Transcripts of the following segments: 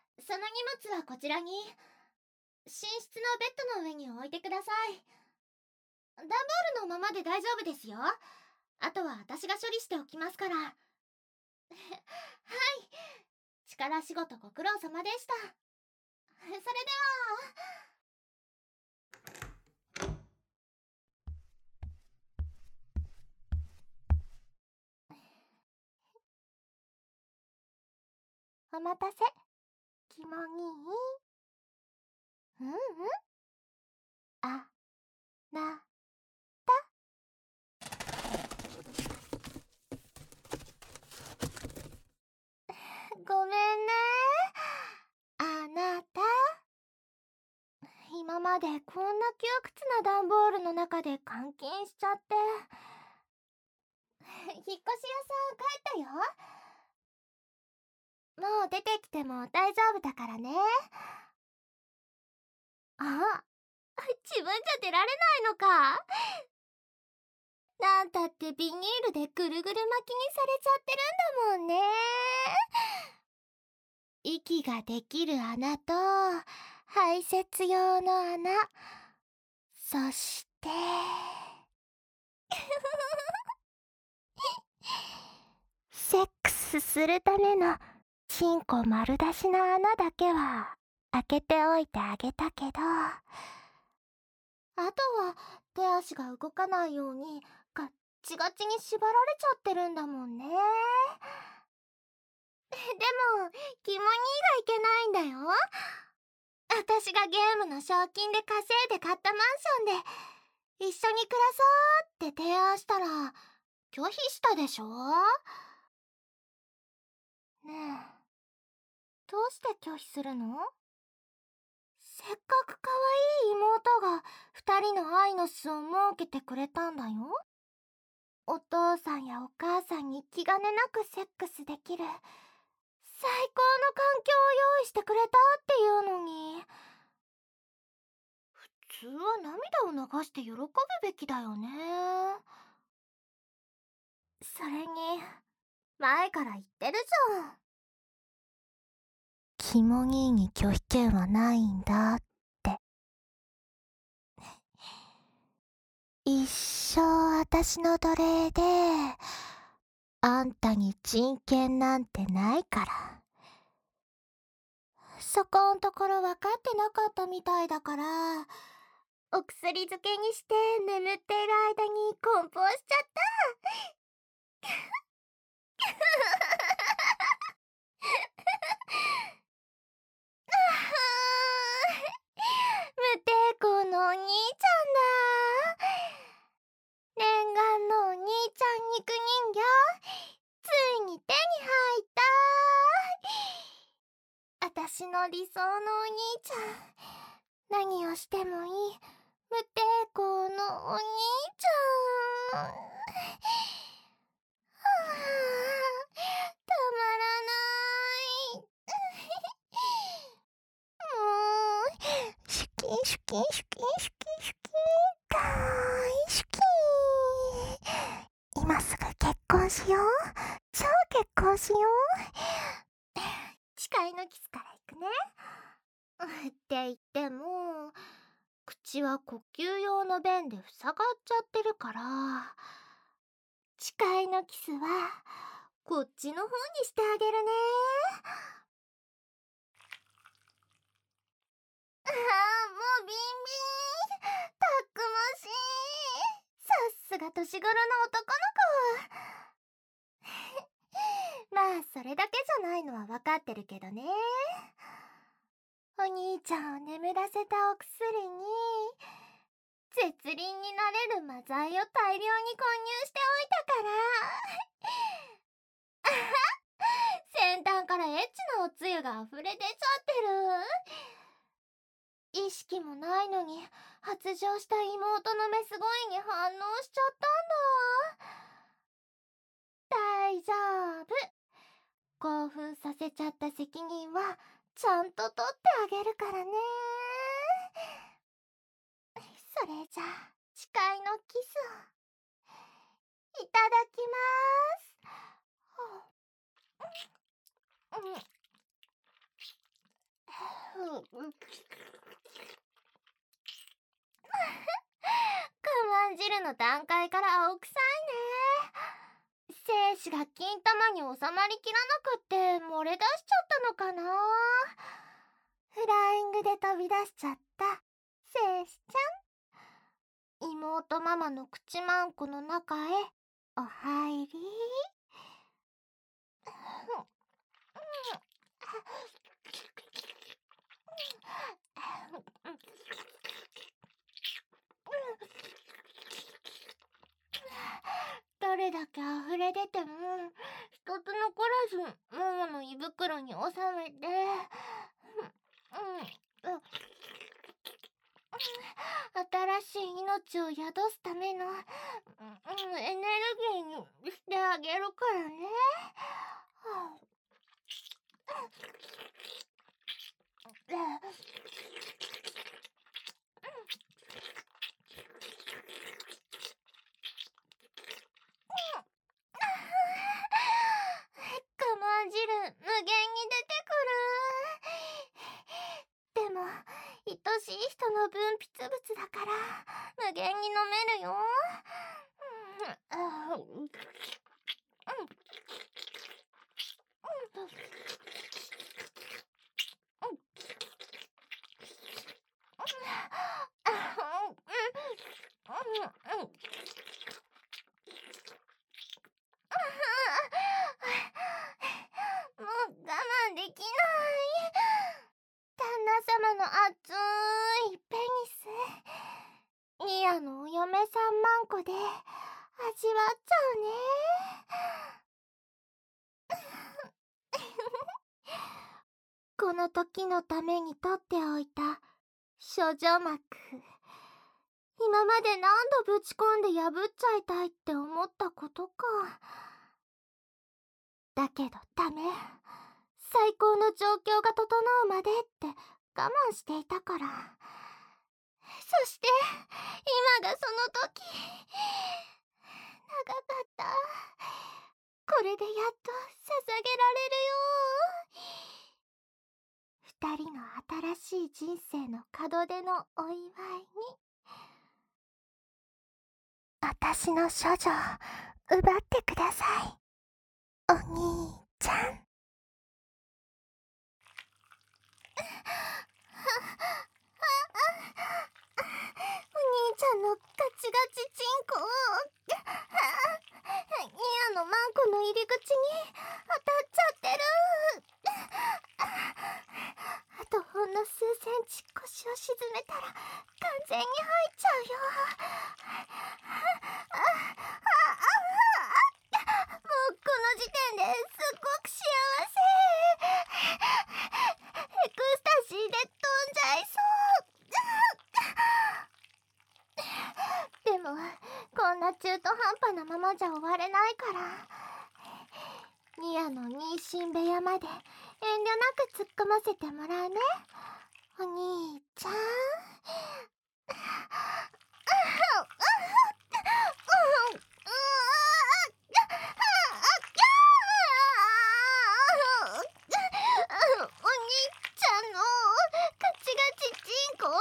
その荷物はこちらに。寝室のベッドの上に置いてください。段ボールのままで大丈夫ですよ。あとは私が処理しておきますから。はい。力仕事ご苦労様でした。それでは。お待たせ、キモ兄。あなごめんね、あなた。今までこんな窮屈な段ボールの中で監禁しちゃって。引っ越し屋さん帰ったよ。もう出てきても大丈夫だからね。あ、自分じゃ出られないのか。なんたってビニールでぐるぐる巻きにされちゃってるんだもんね。息ができる穴と排泄用の穴、そしてセックスするためのチンコ丸出しの穴だけは開けておいてあげたけど、あとは手足が動かないようにガッチガチに縛られちゃってるんだもんね。でもキモ兄がいけないんだよ。私がゲームの賞金で稼いで買ったマンションで一緒に暮らそうって提案したら拒否したでしょ。ねえ、どうして拒否するの？せっかく可愛い妹が二人の愛の巣を設けてくれたんだよ。お父さんやお母さんに気兼ねなくセックスできる最高の環境を用意してくれたっていうのに、普通は涙を流して喜ぶべきだよね。それに前から言ってるじゃん。キモ兄に拒否権はないんだって。一生私の奴隷であんたに人権なんてないから。そこんところ分かってなかったみたいだから、お薬漬けにして眠っている間に梱包しちゃった。無抵抗のお兄ちゃんだ。念願のお兄ちゃん肉人形、ついに手に入った。私の理想のお兄ちゃん、何をしてもいい無抵抗のお兄ちゃん。たまらない。もうシュキンシュキンシュキンシュキンシュキン、大好き。今すぐ結婚しよう。超結婚しよう。誓いのキスからいくね。って言っても口は呼吸用の弁で塞がっちゃってるから、誓いのキスはこっちの方にしてあげるね。もうビンビン、たくましい。さすが年頃の男の子。まあそれだけじゃないのは分かってるけどね。お兄ちゃんを眠らせたお薬に絶倫になれる魔剤を大量に混入しておいたから。先端からエッチなおつゆが溢れ出ちゃってる。意識もないのに発情した妹のメス声に反応しちゃったんだ。大丈夫。興奮させちゃった責任はちゃんと取ってあげるからね。それじゃあ誓いのキスをいただきます。 我慢汁の段階から青臭いね。精子が金玉に収まりきらなくって漏れ出しちゃったのかな。フライングで飛び出しちゃった精子ちゃん、妹ママの口まんこの中へお入り。どれだけ溢れ出ても一つ残らずももの胃袋に収めて、新しい命を宿すためのエネルギーにしてあげるからね。我慢汁無限に出てくる。でも愛しい人の分泌物だから無限に飲めるよ。もう我慢できない。旦那様の熱いペニス、ニアのお嫁さんまんこで味わっちゃうね。この時のために取っておいた処女膜、今まで何度ぶち込んで破っちゃいたいって思ったことか。だけどダメ、最高の状況が整うまでって我慢していたから。そして今がその時。長かった。これでやっと捧げられるよ。二人の新しい人生の門出のお祝いに。私の処女を奪ってください、お兄ちゃん。お兄ちゃんのガチガチチンコ、ニアのマンコの入り口に当たっちゃってる。あとほんの数センチ腰を沈めたら完全に入っちゃうよ。もうこの時点ですっごく幸せ。エクスタシーで飛んじゃいそう。でもこんな中途半端なままじゃ終われないから、ニアの妊娠部屋まで遠慮なく突っ込ませてもらうね、お兄ちゃん。お兄ちゃんのガチガチチンコ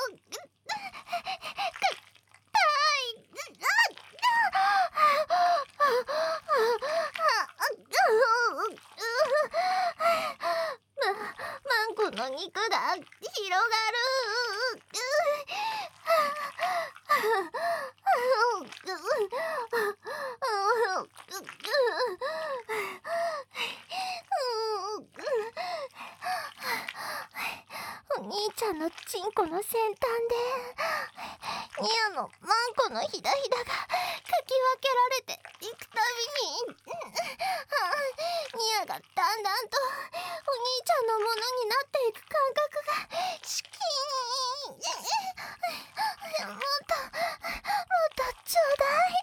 マンコの肉が広がる。お兄ちゃんのチンコの先端でニアのマンコのひだひだがかき分けられていくたびに、ニアがだんだんとお兄ちゃんのものになっていく感覚がシキーン。もっともっとちょうだい。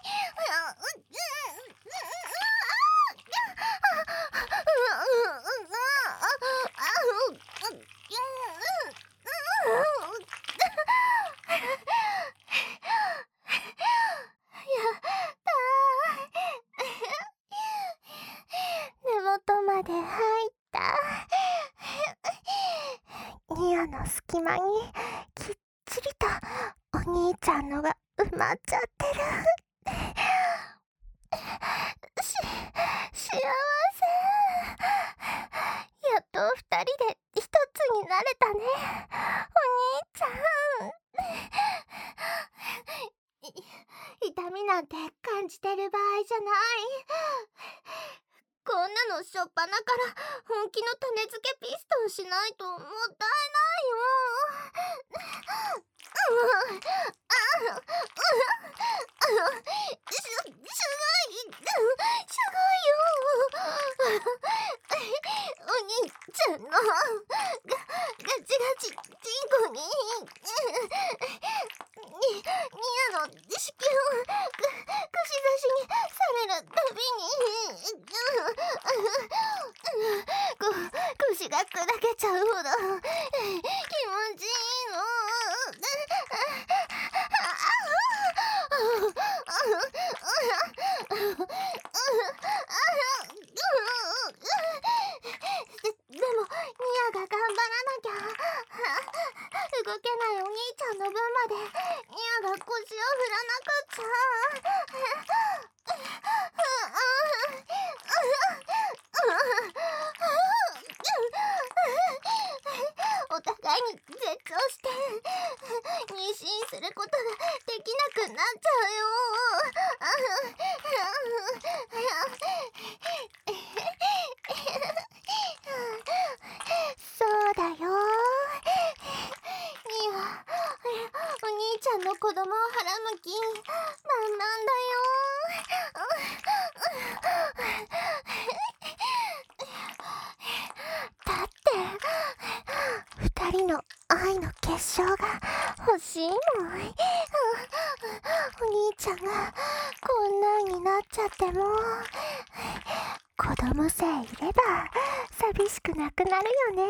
根元まで入って穴の隙間にきっちりとお兄ちゃんのが埋まっちゃってる。幸せ。やっと二人で一つになれたね、お兄ちゃん。痛みなんて感じてる場合じゃない。こんなのしょっぱなから本気の種付けピストンしないともったいないよ。すごいよ。お兄ちゃんのガチガチチンコにニアの子宮串刺しにされるたびに腰が砕けちゃうほど気持ちいいの。でもニアが頑張らなきゃ。動けないお兄ちゃんの分までニアが腰を振らなかっちゃ。お互いに絶頂して妊娠することができなくなっちゃうよ。そうだよ。ニア、お兄ちゃんの子供を腹向きなんなんだよ。だって二人の愛の結晶が欲しいもん。お兄ちゃんがこんなんになっちゃっても子供さえいれば寂しくなくなるよね。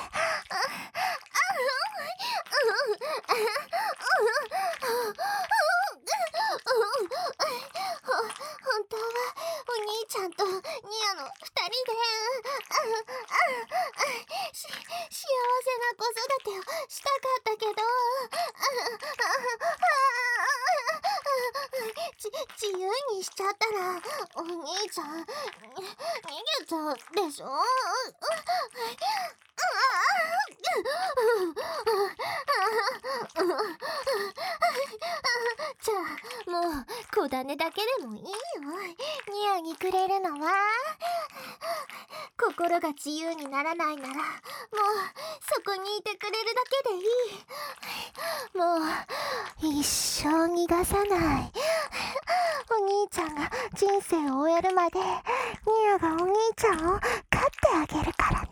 本当はお兄ちゃんとニアの二人で幸せな子育てをしたかったけど自由にしちゃったらお兄ちゃん逃げちゃうでしょ。じゃあもう子種だけでもいいよ。ニアにくれるのは心が自由にならないならもうそこにいてくれるだけでいい。もう一生逃がさない。お兄ちゃんが人生を終えるまでニアがお兄ちゃんを飼ってあげるからね。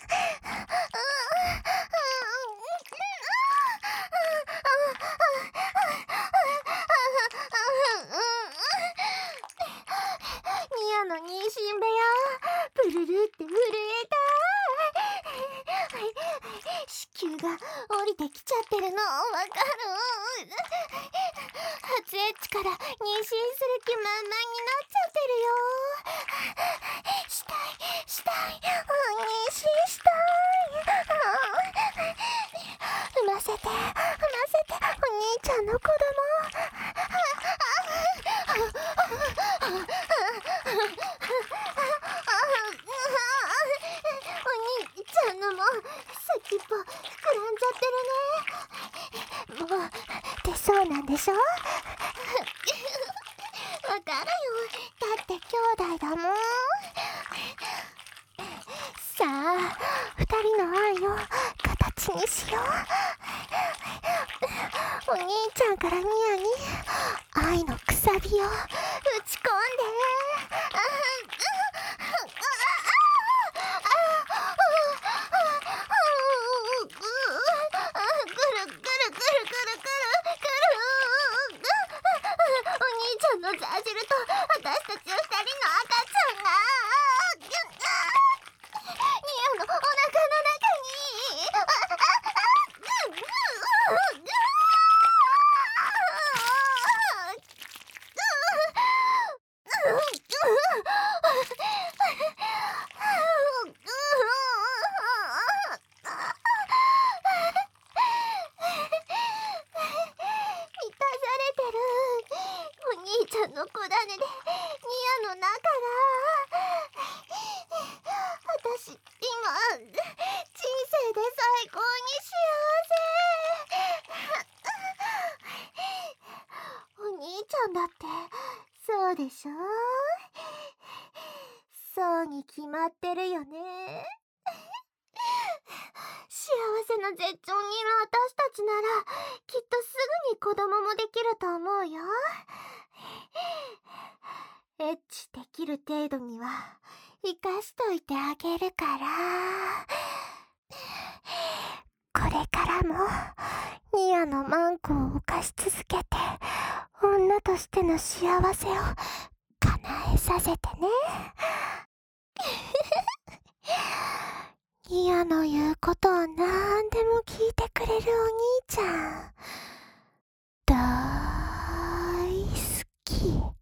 ニアの妊娠部屋ブルルって震えた。子宮が降りてきちゃってるのわかる。初エッチから妊娠する気満々になっちゃってるよ。したい妊娠したい。産ませてお兄ちゃんの子供。お兄ちゃんのも先っぽ膨らんじゃってるね。もう出そうなんでしょ。わかるよ。だって兄弟だもん。さあ二人の愛を形にしよう。お兄ちゃんからニアに愛のくさびを打ち込んで。お兄ちゃんのザージルと私たち二人の赤ちゃんがニアのお腹の中にアの子種でニアの中が私今人生で最高に幸せ。お兄ちゃんだってそうでしょ。そうに決まってるよね。幸せの絶頂にいる私たちならきっとすぐに子供もできると思うよ。エッチできる程度には生かしといてあげるから。これからもニアのマンコを犯し続けて女としての幸せを叶えさせてね。ニアの言うことをなんでも聞いてくれるお兄ちゃん大好き。